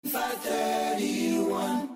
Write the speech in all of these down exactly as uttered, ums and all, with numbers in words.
five thirty-one.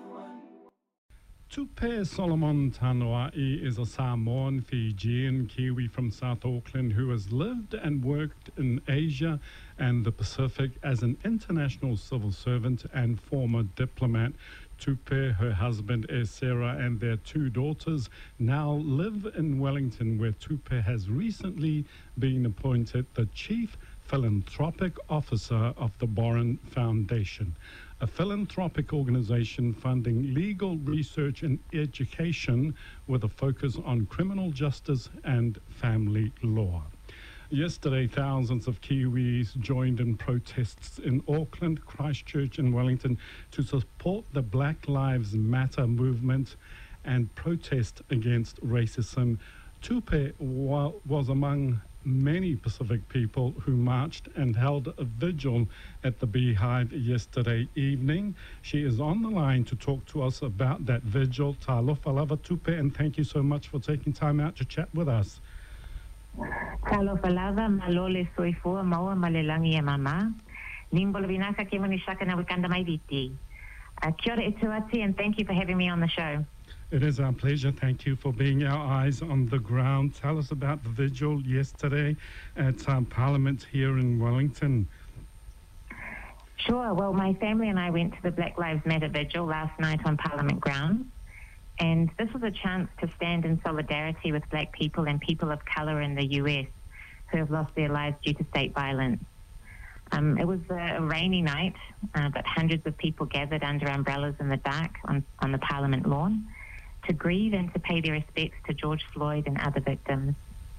Tupe Solomon Tanua'i is a Samoan, Fijian, Kiwi from South Auckland who has lived and worked in Asia and the Pacific as an international civil servant and former diplomat. Tupe, her husband is Sarah, and their two daughters now live in Wellington, where Tupe has recently been appointed the Chief Philanthropic Officer of the Boren Foundation, a philanthropic organization funding legal research and education with a focus on criminal justice and family law. Yesterday, thousands of Kiwis joined in protests in Auckland, Christchurch and Wellington to support the Black Lives Matter movement and protest against racism. Tupe wa- was among many Pacific people who marched and held a vigil at the Beehive yesterday evening. She is on the line to talk to us about that vigil. Talofa lava Tupe, and thank you so much for taking time out to chat with us. Talofa lava malole soifua maua malelangi e mama. Nimbolo vinaka ke muni shaka na wikanda mai viti. Kia ora e tuati, and thank you for having me on the show. It is our pleasure. Thank you for being our eyes on the ground. Tell us about the vigil yesterday at um, Parliament here in Wellington. Sure. Well, my family and I went to the Black Lives Matter vigil last night on Parliament grounds. And this was a chance to stand in solidarity with black people and people of colour in the U S who have lost their lives due to state violence. Um, it was a, a rainy night, uh, but hundreds of people gathered under umbrellas in the dark on, on the Parliament lawn to grieve and to pay their respects to George Floyd and other victims.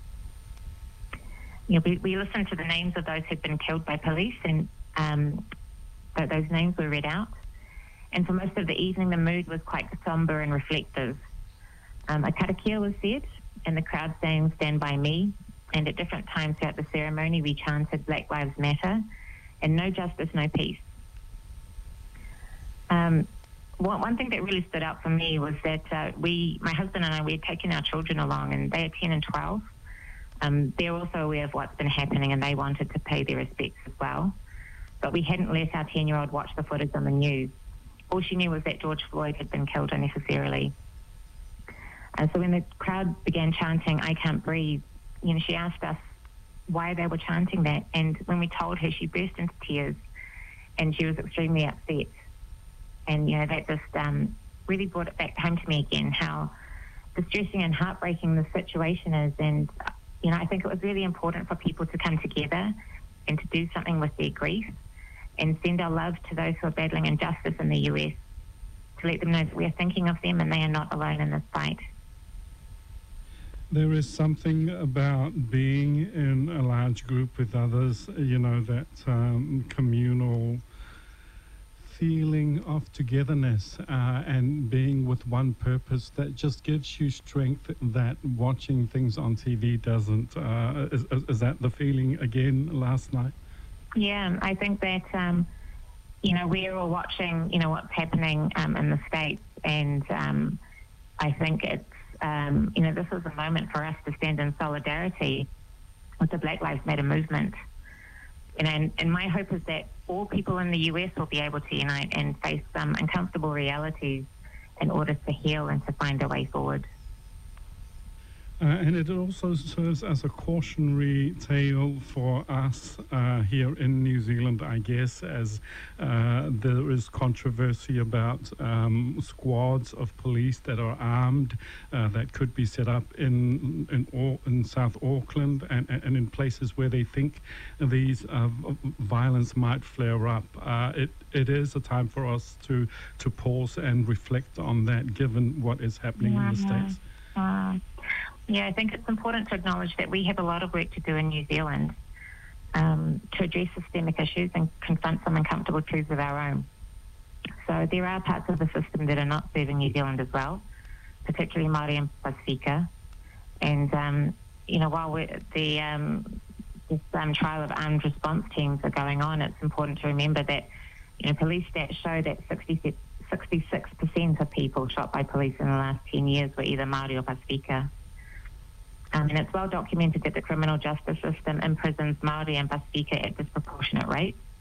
You know, we, we listened to the names of those who'd been killed by police, and um, th- those names were read out. And for most of the evening, the mood was quite sombre and reflective. Um, a karakia was said, and the crowd sang Stand By Me, and at different times throughout the ceremony, we chanted Black Lives Matter and No Justice, No Peace. Um, One, one thing that really stood out for me was that uh, we, my husband and I, we had taken our children along, and they are ten and twelve. Um, they're also aware of what's been happening, and they wanted to pay their respects as well. But we hadn't let our ten-year-old watch the footage on the news. All she knew was that George Floyd had been killed unnecessarily. And so when the crowd began chanting, I Can't Breathe, you know, she asked us why they were chanting that. And when we told her, she burst into tears, and she was extremely upset. And, you know, that just um, really brought it back home to me again, how distressing and heartbreaking the situation is. And, you know, I think it was really important for people to come together and to do something with their grief and send our love to those who are battling injustice in the U S, to let them know that we are thinking of them and they are not alone in this fight. There is something about being in a large group with others, you know, that um, communal feeling of togetherness uh, and being with one purpose that just gives you strength that watching things on T V doesn't. Uh, is, is that the feeling again last night? Yeah, I think that, um, you know, we're all watching, you know, what's happening um, in the States, and um, I think it's, um, you know, this is a moment for us to stand in solidarity with the Black Lives Matter movement. You know, and, and my hope is that all people in the U S will be able to unite and face some uncomfortable realities in order to heal and to find a way forward. Uh, and it also serves as a cautionary tale for us uh, here in New Zealand, I guess, as uh, there is controversy about um, squads of police that are armed uh, that could be set up in in, in, in South Auckland and, and in places where they think these uh, violence might flare up. Uh, it it is a time for us to, to pause and reflect on that, given what is happening mm-hmm. in the States. Uh, yeah, I think it's important to acknowledge that we have a lot of work to do in New Zealand um, to address systemic issues and confront some uncomfortable truths of our own. So there are parts of the system that are not serving New Zealand as well, particularly Māori and Pasifika. And, um, you know, while we're, the um, this um, trial of armed response teams are going on, it's important to remember that, you know, police stats show that sixty-six percent of people shot by police in the last ten years were either Māori or Pasifika. Um, and it's well documented that the criminal justice system imprisons Māori and Pasifika at disproportionate rates.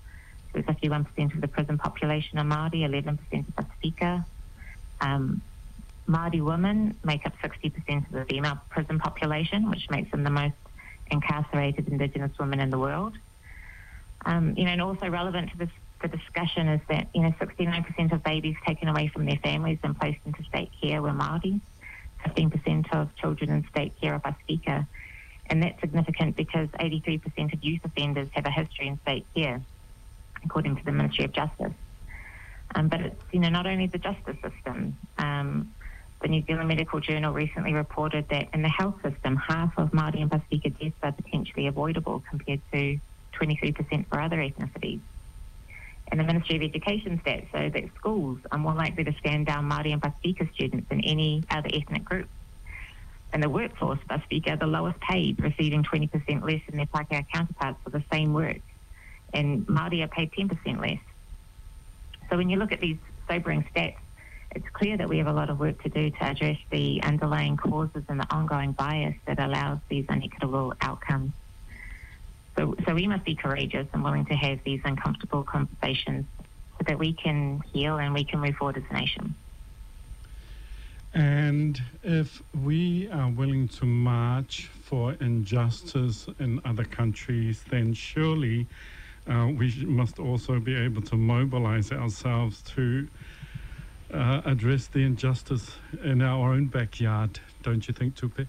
So fifty-one percent of the prison population are Māori, eleven percent are Pasifika. Um, Māori women make up sixty percent of the female prison population, which makes them the most incarcerated Indigenous women in the world. Um, you know, and also relevant to this, the discussion is that, you know, sixty-nine percent of babies taken away from their families and placed into state care were Māori. fifteen percent of children in state care are Pasifika. And that's significant because eighty-three percent of youth offenders have a history in state care, according to the Ministry of Justice. Um, but it's, you know, not only the justice system. Um, the New Zealand Medical Journal recently reported that in the health system, half of Māori and Pasifika deaths are potentially avoidable compared to twenty-three percent for other ethnicities. And the Ministry of Education stats show that schools are more likely to stand down Māori and Pasifika students than any other ethnic group. And the workforce, Pasifika, are the lowest paid, receiving twenty percent less than their Pākehā counterparts for the same work. And Māori are paid ten percent less. So when you look at these sobering stats, it's clear that we have a lot of work to do to address the underlying causes and the ongoing bias that allows these unequitable outcomes. So, so we must be courageous and willing to have these uncomfortable conversations so that we can heal and we can move forward as a nation. And if we are willing to march for injustice in other countries, then surely uh, we must also be able to mobilize ourselves to uh, address the injustice in our own backyard. Don't you think, Tupe?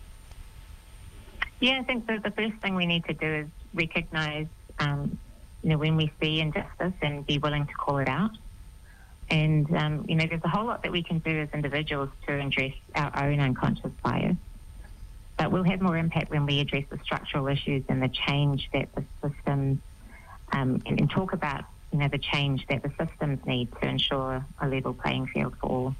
Yeah, I think that the first thing we need to do is recognise, um, you know, when we see injustice and be willing to call it out. And, um, you know, there's a whole lot that we can do as individuals to address our own unconscious bias. But we'll have more impact when we address the structural issues and the change that the systems, um, and, and talk about, you know, the change that the systems need to ensure a level playing field for all.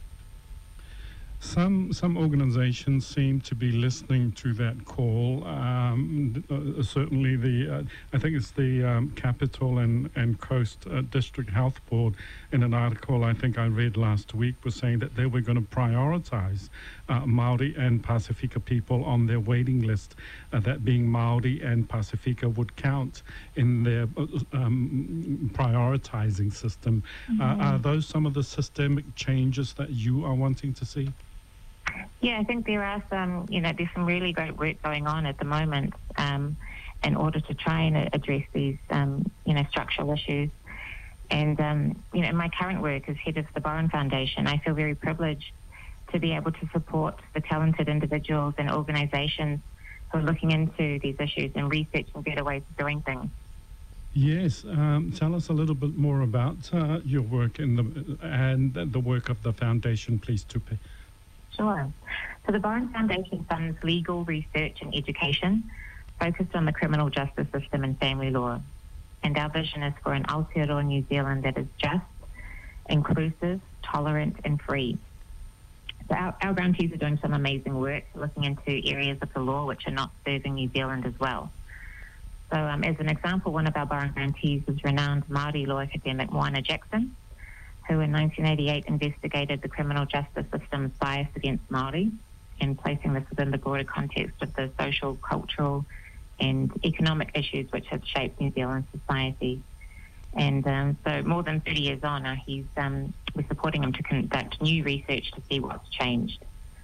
Some some organisations seem to be listening to that call. Um, uh, certainly, the uh, I think it's the um, Capital and and Coast uh, District Health Board, in an article I think I read last week, was saying that they were going to prioritise uh, Māori and Pasifika people on their waiting list. Uh, that being Māori and Pasifika would count in their uh, um, prioritising system. Mm-hmm. Uh, are those some of the systemic changes that you are wanting to see? Yeah, I think there are some, you know, there's some really great work going on at the moment um, in order to try and address these, um, you know, structural issues. And, um, you know, in my current work as head of the Boren Foundation, I feel very privileged to be able to support the talented individuals and organisations who are looking into these issues and researching better ways of doing things. Yes, um, tell us a little bit more about uh, your work in the and the work of the foundation, please, Tupe. Sure. So the Boren Foundation funds legal research and education focused on the criminal justice system and family law. And our vision is for an Aotearoa New Zealand that is just, inclusive, tolerant and free. So our, our grantees are doing some amazing work looking into areas of the law which are not serving New Zealand as well. So um, as an example, one of our Boren grantees is renowned Māori law academic Moana Jackson, who in nineteen eighty-eight investigated the criminal justice system's bias against Māori and placing this within the broader context of the social, cultural and economic issues which have shaped New Zealand society. And um, so more than thirty years on, uh, he's um, we're supporting him to conduct new research to see what's changed.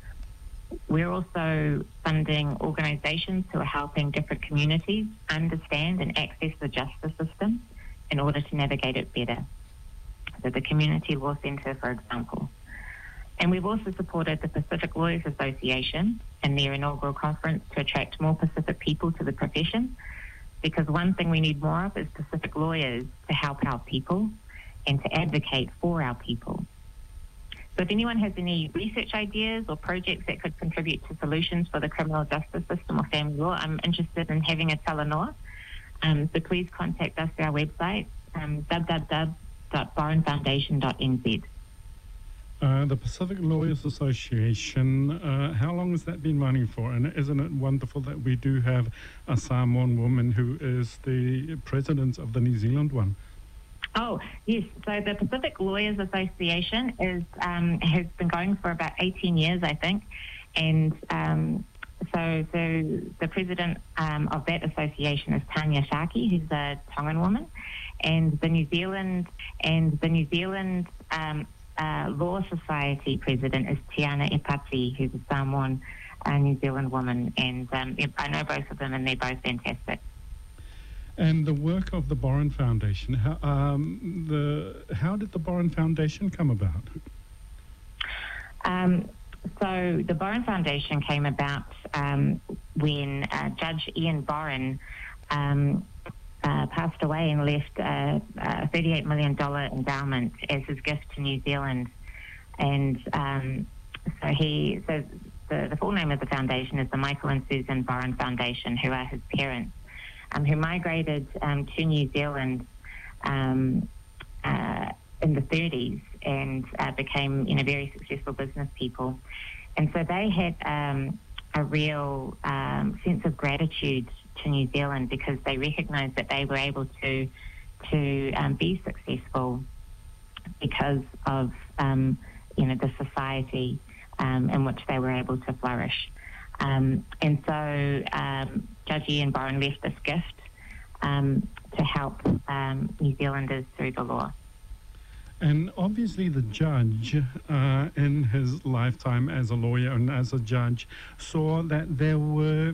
We're also funding organisations who are helping different communities understand and access the justice system in order to navigate it better. So the Community Law Centre, for example. And we've also supported the Pacific Lawyers Association in their inaugural conference to attract more Pacific people to the profession, because one thing we need more of is Pacific lawyers to help our people and to advocate for our people. So if anyone has any research ideas or projects that could contribute to solutions for the criminal justice system or family law, I'm interested in having a talanoa. Um, so please contact us through our website, um, w w w dot boren foundation dot n z. Uh, the Pacific Lawyers Association, uh, how long has that been running for? And isn't it wonderful that we do have a Samoan woman who is the president of the New Zealand one? Oh, yes. So the Pacific Lawyers Association is um, has been going for about eighteen years, I think. And um, so, so the president um, of that association is Tanya Shaki, who's a Tongan woman. and the New Zealand and the New Zealand um, uh, Law Society president is Tiana Epati, who's a Samoan uh, New Zealand woman, and um, I know both of them, and they're both fantastic. And the work of the Boren Foundation, how, um, the, how did the Boren Foundation come about? Um, so the Boren Foundation came about um, when uh, Judge Ian Boren um, uh, passed away and left a, a thirty-eight million dollars endowment as his gift to New Zealand. And um, so he, so the, the full name of the foundation is the Michael and Susan Boren Foundation, who are his parents. Um, who migrated um, to New Zealand um, uh, in the thirties and uh, became, you know, very successful business people. And so they had um, a real um, sense of gratitude to New Zealand because they recognised that they were able to to um, be successful because of, um, you know, the society um, in which they were able to flourish. Um, and so um, Judge Ian Boren left this gift um, to help um, New Zealanders through the law. And obviously the judge, uh, in his lifetime as a lawyer and as a judge, saw that there were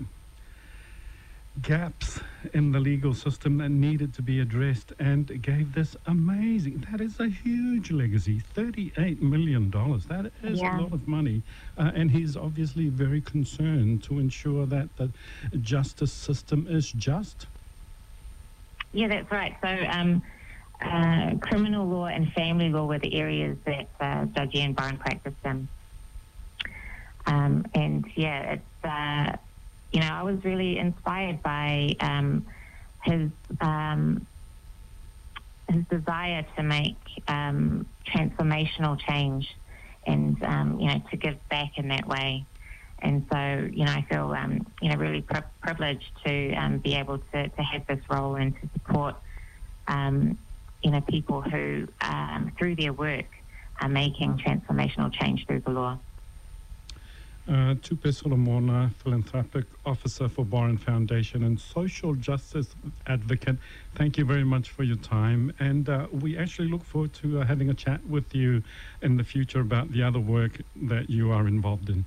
gaps in the legal system that needed to be addressed and gave this amazing, that is a huge legacy, thirty-eight million dollars. That is Yeah. a lot of money. Uh, and he's obviously very concerned to ensure that the justice system is just. Yeah, that's right. So um, uh, criminal law and family law were the areas that uh, Judge Ian Boren practiced in. Um, and yeah, it's... Uh, You know, I was really inspired by um, his um, his desire to make um, transformational change, and um, you know, to give back in that way. And so, you know, I feel um, you know really pri- privileged to um, be able to, to have this role and to support um, you know people who um, through their work are making transformational change through the law. Uh, Tupe Solomona, Philanthropic Officer for Boren Foundation and Social Justice Advocate, thank you very much for your time. And uh, we actually look forward to uh, having a chat with you in the future about the other work that you are involved in.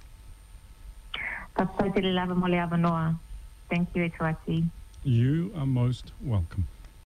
Thank you, Etuati. You are most welcome.